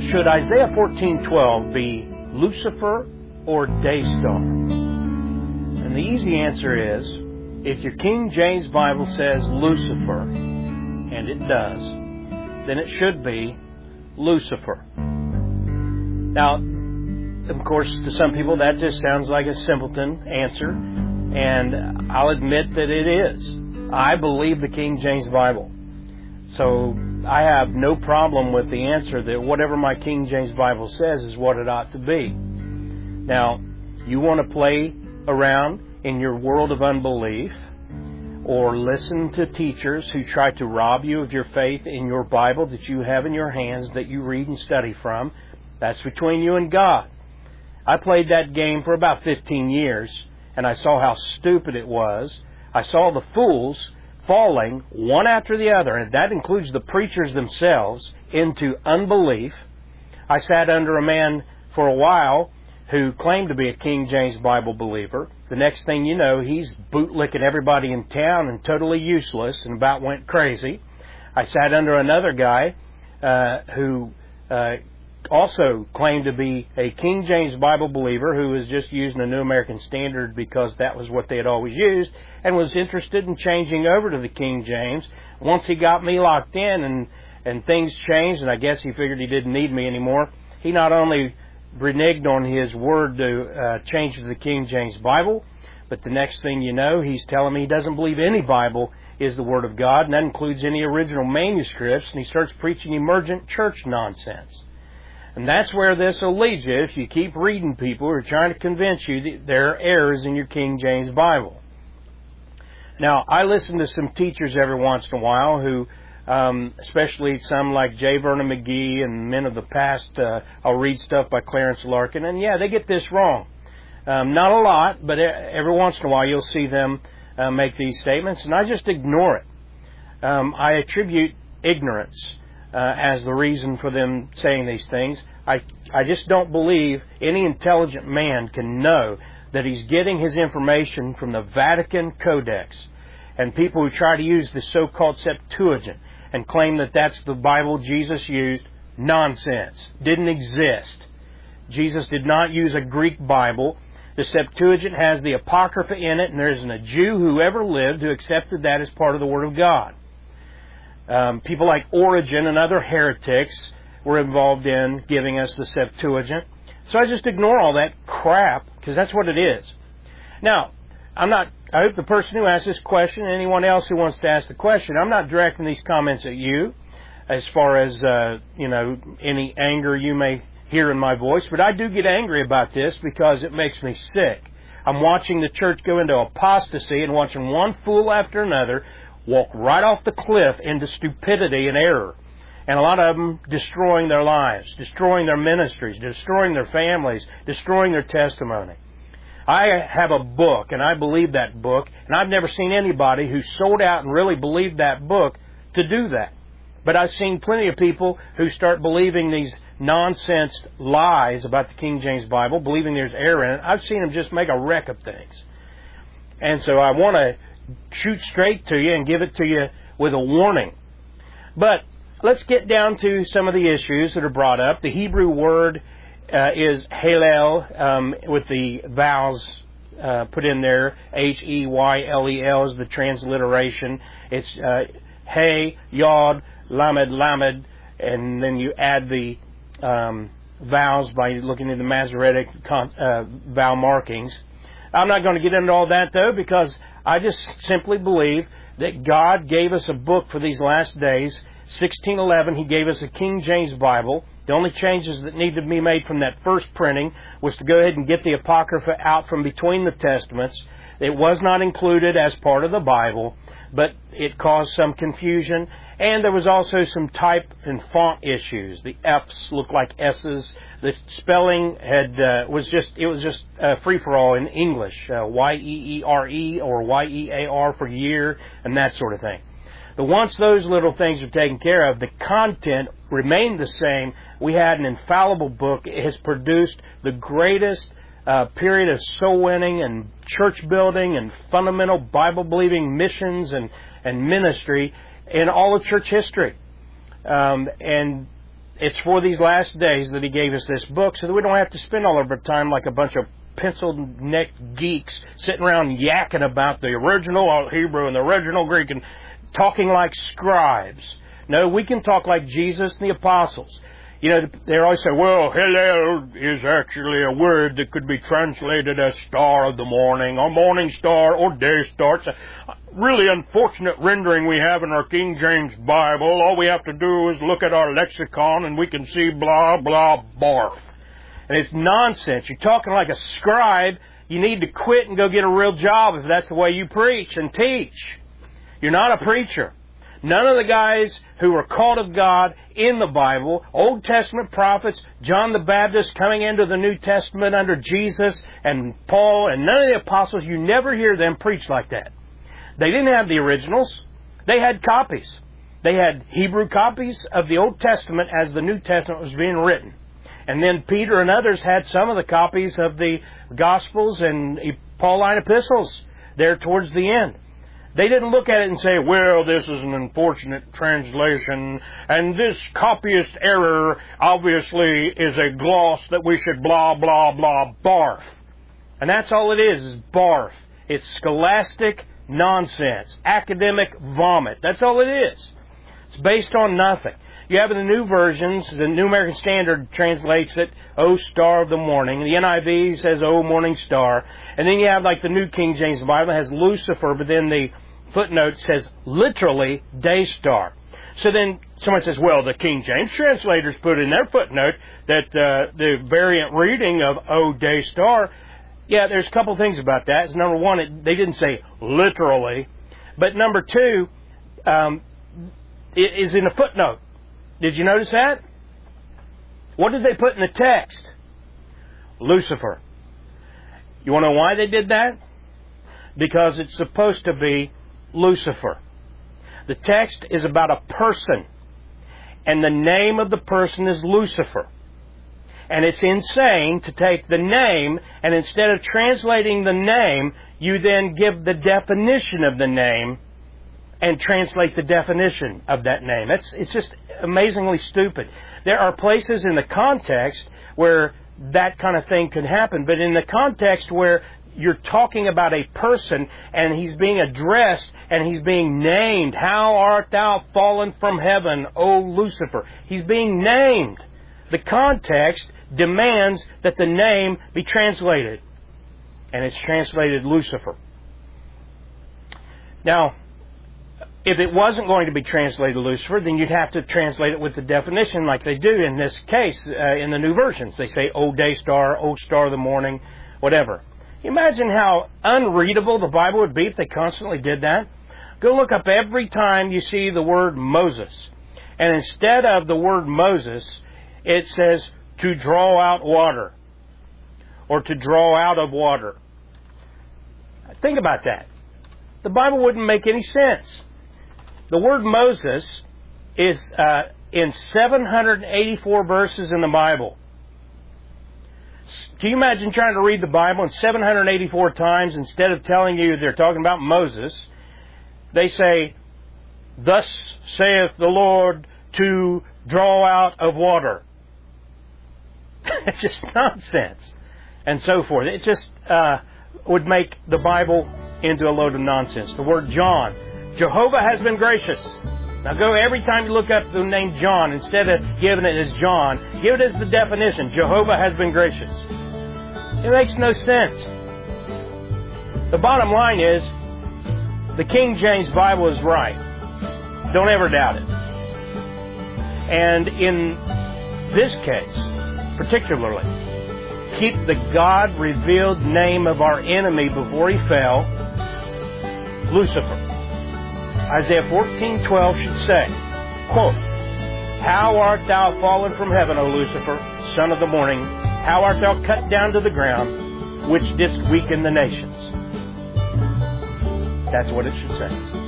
Should Isaiah 14:12 be Lucifer or Daystar? And the easy answer is, if your King James Bible says Lucifer, and it does, then it should be Lucifer. Now, of course, to some people that just sounds like a simpleton answer, and I'll admit that it is. I believe the King James Bible. So I have no problem with the answer that whatever my King James Bible says is what it ought to be. Now, you want to play around in your world of unbelief or listen to teachers who try to rob you of your faith in your Bible that you have in your hands that you read and study from. That's between you and God. I played that game for about 15 years, and I saw how stupid it was. I saw the fools falling one after the other, and that includes the preachers themselves, into unbelief. I sat under a man for a while who claimed to be a King James Bible believer. The next thing you know, he's bootlicking everybody in town and totally useless and about went crazy. I sat under another guy who also claimed to be a King James Bible believer who was just using the New American Standard because that was what they had always used and was interested in changing over to the King James. Once he got me locked in and things changed, and I guess he figured he didn't need me anymore, he not only reneged on his word to change to the King James Bible, but the next thing you know, he's telling me he doesn't believe any Bible is the Word of God, and that includes any original manuscripts, and he starts preaching emergent church nonsense. And that's where this will lead you if you keep reading people who are trying to convince you that there are errors in your King James Bible. Now, I listen to some teachers every once in a while who, especially some like J. Vernon McGee and men of the past, I'll read stuff by Clarence Larkin, and yeah, they get this wrong. Not a lot, but every once in a while you'll see them make these statements, and I just ignore it. I attribute ignorance as the reason for them saying these things. I just don't believe any intelligent man can know that he's getting his information from the Vatican Codex. And people who try to use the so-called Septuagint and claim that that's the Bible Jesus used, nonsense. Didn't exist. Jesus did not use a Greek Bible. The Septuagint has the Apocrypha in it, and there isn't a Jew who ever lived who accepted that as part of the Word of God. People like Origen and other heretics were involved in giving us the Septuagint. So I just ignore all that crap, because that's what it is. Now, I hope the person who asked this question and anyone else who wants to ask the question, I'm not directing these comments at you as far as, any anger you may hear in my voice, but I do get angry about this because it makes me sick. I'm watching the church go into apostasy and watching one fool after another walk right off the cliff into stupidity and error. And a lot of them destroying their lives, destroying their ministries, destroying their families, destroying their testimony. I have a book, and I believe that book, and I've never seen anybody who sold out and really believed that book to do that. But I've seen plenty of people who start believing these nonsense lies about the King James Bible, believing there's error in it. I've seen them just make a wreck of things. And so I want to shoot straight to you and give it to you with a warning. But let's get down to some of the issues that are brought up. The Hebrew word is Hallel, with the vowels put in there. H-E-Y-L-E-L is the transliteration. It's Hey, Yod, Lamed, Lamed, and then you add the vowels by looking at the Masoretic vowel markings. I'm not going to get into all that, though, because I just simply believe that God gave us a book for these last days. 1611, He gave us a King James Bible. The only changes that needed to be made from that first printing was to go ahead and get the Apocrypha out from between the Testaments. It was not included as part of the Bible, but it caused some confusion. And there was also some type and font issues. The F's looked like S's. The spelling was just free-for-all in English. Y-E-E-R-E or Y-E-A-R for year and that sort of thing. But once those little things are taken care of, the content remained the same. We had an infallible book. It has produced the greatest period of soul winning and church building and fundamental Bible-believing missions and ministry in all of church history. And it's for these last days that He gave us this book so that we don't have to spend all of our time like a bunch of pencil-necked geeks sitting around yakking about the original Hebrew and the original Greek and talking like scribes. No, we can talk like Jesus and the apostles. You know, they always say, well, Hillel is actually a word that could be translated as star of the morning, or morning star, or day star. It's a really unfortunate rendering we have in our King James Bible. All we have to do is look at our lexicon and we can see blah, blah, barf. And it's nonsense. You're talking like a scribe. You need to quit and go get a real job if that's the way you preach and teach. You're not a preacher. None of the guys who were called of God in the Bible, Old Testament prophets, John the Baptist coming into the New Testament under Jesus and Paul, and none of the apostles, you never hear them preach like that. They didn't have the originals. They had copies. They had Hebrew copies of the Old Testament as the New Testament was being written. And then Peter and others had some of the copies of the Gospels and Pauline epistles there towards the end. They didn't look at it and say, well, this is an unfortunate translation, and this copyist error obviously is a gloss that we should blah, blah, blah, barf. And that's all it is barf. It's scholastic nonsense, academic vomit. That's all it is. It's based on nothing. You have in the new versions, the New American Standard translates it, O Star of the Morning. The NIV says, O Morning Star. And then you have like the New King James Bible, it has Lucifer, but then the footnote says literally Day Star. So then someone says, well, the King James translators put in their footnote that the variant reading of O Day Star. Yeah, there's a couple things about that. It's number one, they didn't say literally. But number two, it is in a footnote. Did you notice that? What did they put in the text? Lucifer. You want to know why they did that? Because it's supposed to be Lucifer. The text is about a person, and the name of the person is Lucifer. And it's insane to take the name, and instead of translating the name, you then give the definition of the name and translate the definition of that name. It's just amazingly stupid. There are places in the context where that kind of thing could happen, but in the context where you're talking about a person and he's being addressed and he's being named, how art thou fallen from heaven, O Lucifer? He's being named. The context demands that the name be translated, and it's translated Lucifer. Now, if it wasn't going to be translated Lucifer, then you'd have to translate it with the definition like they do in this case in the new versions. They say, O Day Star, O Star of the Morning, whatever. Imagine how unreadable the Bible would be if they constantly did that. Go look up every time you see the word Moses. And instead of the word Moses, it says to draw out water or to draw out of water. Think about that. The Bible wouldn't make any sense. The word Moses is in 784 verses in the Bible. Can you imagine trying to read the Bible and 784 times, instead of telling you they're talking about Moses, they say, thus saith the Lord to draw out of water. It's just nonsense. And so forth. It just would make the Bible into a load of nonsense. The word John. Jehovah has been gracious. Now go every time you look up the name John, instead of giving it as John, give it as the definition. Jehovah has been gracious. It makes no sense. The bottom line is, the King James Bible is right. Don't ever doubt it. And in this case, particularly, keep the God-revealed name of our enemy before he fell, Lucifer. Isaiah 14:12 should say, quote, How art thou fallen from heaven, O Lucifer, son of the morning? How art thou cut down to the ground, which didst weaken the nations? That's what it should say.